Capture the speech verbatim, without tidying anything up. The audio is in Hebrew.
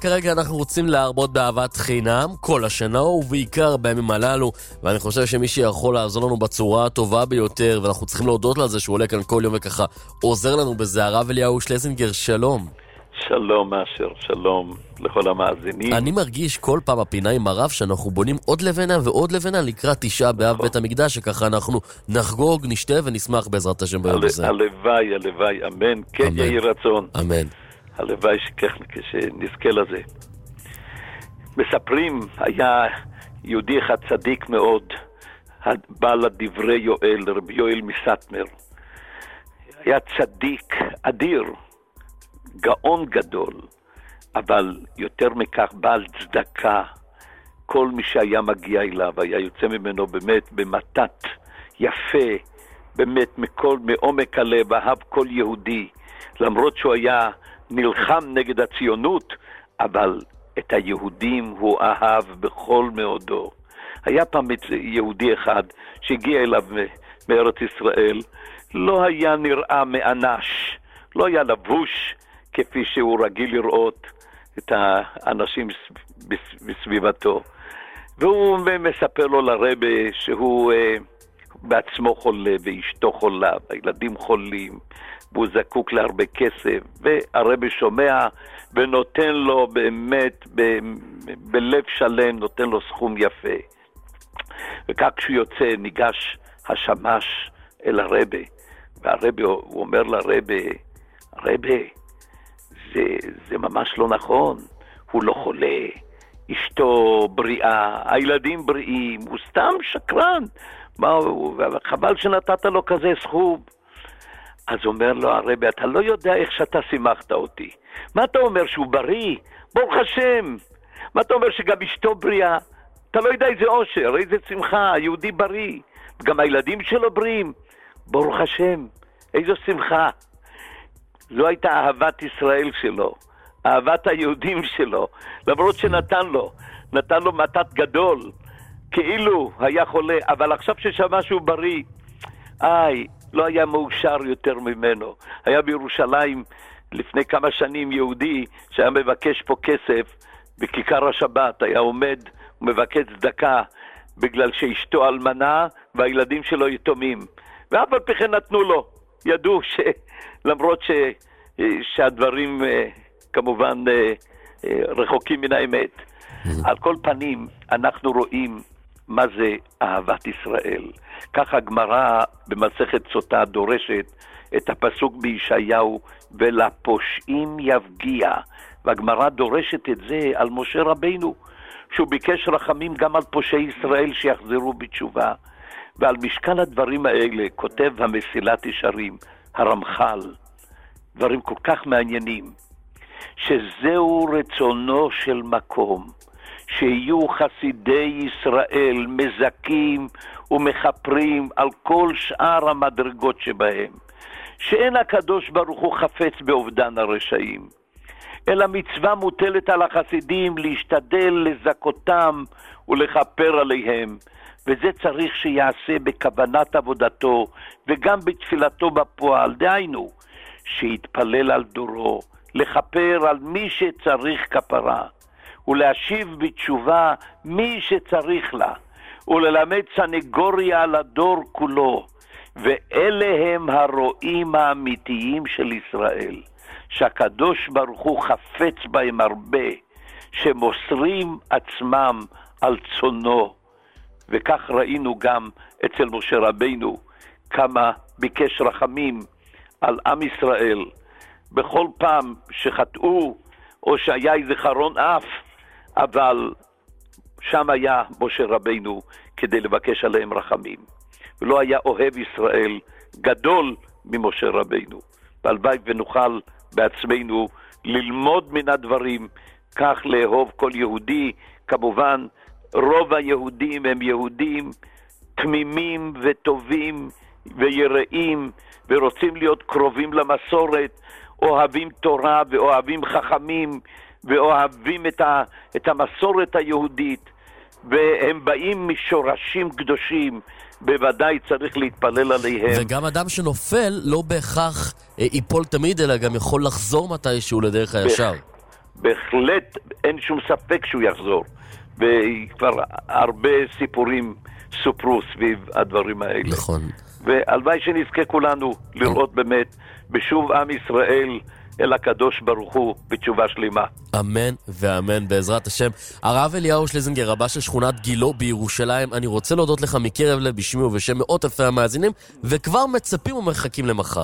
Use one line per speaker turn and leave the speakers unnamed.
כרגע אנחנו רוצים להרבות באהבת חינם כל השנה ובעיקר בימים הללו, ואני חושב שמי שיכול לעזור לנו בצורה הטובה ביותר, ואנחנו צריכים להודות לזה שהוא עולה כאן כל יום וככה עוזר לנו בזה, הרב אליהו שלזינגר, שלום.
שלום אשר, שלום לכל המאזינים.
אני מרגיש כל פעם הפינה עם הרב שאנחנו בונים עוד לבנה ועוד לבנה לקראת תשעה באב בית המקדש, שככה אנחנו נחגוג, נשתה ונשמח בעזרת השם ביום הזה.
הלוואי, הלוואי, אמן, כן יהי רצון.
אמן.
הלוואי שכך שנזכה לזה. מספרים, היה יהודי אחד צדיק מאוד, בעל הדברי יואל, רבי יואל מסטמר. היה צדיק אדיר, גאון גדול, אבל יותר מכך בעל צדקה. כל מי שהיה מגיע אליו היה יוצא ממנו באמת במתת יפה, באמת מכל, מעומק הלב, אהב כל יהודי, למרות שהוא היה נלחם נגד הציונות, אבל את היהודים הוא אהב בכל מאודו. היה פעם יהודי אחד שהגיע אליו מארץ ישראל, לא היה נראה מאנש, לא היה לבוש כפי שהוא רגיל לראות את האנשים בסביבתו. והוא מספר לו לרבי שהוא בעצמו חולה ואשתו חולה, הילדים חולים, והוא זקוק להרבה כסף, והרבי שומע ונותן לו באמת ב- בלב שלם, נותן לו סכום יפה. וכך כשהוא יוצא ניגש השמש אל הרבי, והרבי הוא אומר לרבי, הרבי, זה, זה ממש לא נכון, הוא לא חולה, אשתו בריאה, הילדים בריאים, הוא סתם שקרן, מה, חבל שנתת לו כזה סכום. אז אומר לו הרבי, אתה לא יודע איך שאתה שימחת אותי. מה אתה אומר, שהוא בריא? ברוך השם. מה אתה אומר שגם אשתו בריאה? אתה לא יודע איזה אושר, איזה שמחה, היהודי בריא. גם הילדים שלו בריאים. ברוך השם, איזו שמחה. זו הייתה אהבת ישראל שלו, אהבת היהודים שלו, למרות שנתן לו, נתן לו מתת גדול, כאילו היה חולה, אבל עכשיו ששמע שהוא בריא, איי, לא היה מאושר יותר ממנו. היה בירושלים לפני כמה שנים יהודי שהיה מבקש פה כסף בכיכר השבת, היה עומד ומבקש צדקה בגלל שאשתו אלמנה והילדים שלו יתומים, ואף על פי כן נתנו לו. ידעו שלמרות ש... שהדברים כמובן רחוקים מן האמת. על כל פנים אנחנו רואים מה זה אהבת ישראל. ככה הגמרא במסכת סוטה דורשת את הפסוק בישעיהו, ולפושעים יפגיע, והגמרא דורשת את זה על משה רבינו, שהוא ביקש רחמים גם על פושעי ישראל שיחזרו בתשובה. ועל משקל הדברים האלה כותב המסילת ישרים, הרמח"ל, דברים כל כך מעניינים, שזהו רצונו של מקום, שיהיו חסידי ישראל מזכים ומחפרים על כל שאר המדרגות שבהם, שאין הקדוש ברוך הוא חפץ באובדן הרשעים, אלא מצווה מוטלת על החסידים להשתדל לזכותם ולחפר עליהם, וזה צריך שיעשה בכוונת עבודתו וגם בתפילתו בפועל. דהיינו, שיתפלל על דורו, לחפר על מי שצריך כפרה, ולהשיב בתשובה מי שצריך לה, וללמד סנגוריה על הדור כולו. ואלה הם הרועים האמיתיים של ישראל, שהקדוש ברוך הוא חפץ בהם הרבה, שמוסרים עצמם על צונו. וכך ראינו גם אצל משה רבינו, כמה ביקש רחמים על עם ישראל, בכל פעם שחטאו או שהיה איזה חרון אף, אבל שם היה משה רבינו כדי לבקש עליהם רחמים. ולא היה אוהב ישראל גדול ממשה רבינו. והלוואי ונוכל בעצמנו ללמוד מן הדברים, כך לאהוב כל יהודי. כמובן רוב היהודים הם יהודים תמימים וטובים ויראים, ורוצים להיות קרובים למסורת, אוהבים תורה ואוהבים חכמים, ואוהבים את, ה, את המסורת היהודית, והם באים משורשים קדושים, בוודאי צריך להתפלל עליהם.
וגם אדם שנופל לא בהכרח ייפול תמיד, אלא גם יכול לחזור מתישהו לדרך הישר.
בהחלט אין שום ספק שהוא יחזור. וכבר הרבה סיפורים סופרו סביב הדברים האלה.
נכון.
והלוואי שנזכה כולנו לראות באמת בשוב עם ישראל אל הקדוש ברוך הוא בתשובה שלמה.
אמן ואמן בעזרת השם. הרב אליהו שלזינגר, רבה של שכונת גילו בירושלים, אני רוצה להודות לך מקרב לב בשמי ובשם מאות אלפי המאזינים, וכבר מצפים ומחכים למחר.